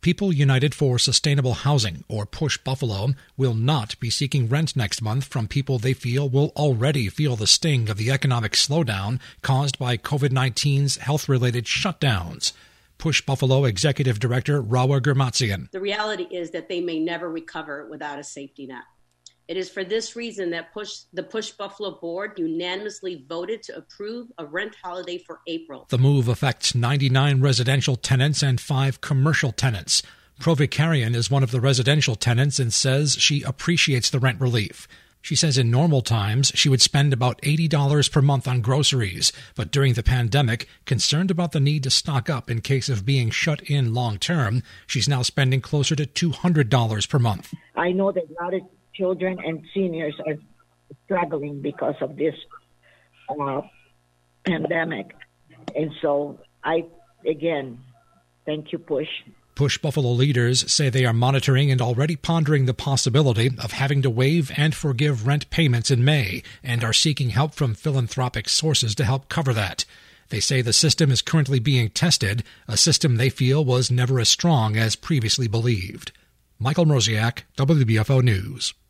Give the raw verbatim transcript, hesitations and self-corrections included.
People United for Sustainable Housing, or Push Buffalo, will not be seeking rent next month from people they feel will already feel the sting of the economic slowdown caused by covid nineteen's health-related shutdowns. Push Buffalo Executive Director Rawa Gurmatsian. The reality is that they may never recover without a safety net. It is for this reason that Push, the Push Buffalo board unanimously voted to approve a rent holiday for April. The move affects ninety-nine residential tenants and five commercial tenants. Provikarian is one of the residential tenants and says she appreciates the rent relief. She says in normal times she would spend about eighty dollars per month on groceries, but during the pandemic, concerned about the need to stock up in case of being shut in long term, she's now spending closer to two hundred dollars per month. I know that a lot of children and seniors are struggling because of this uh, pandemic. And so I, again, thank you, Push. Push Buffalo leaders say they are monitoring and already pondering the possibility of having to waive and forgive rent payments in May and are seeking help from philanthropic sources to help cover that. They say the system is currently being tested, a system they feel was never as strong as previously believed. Michael Mroziak, W B F O News.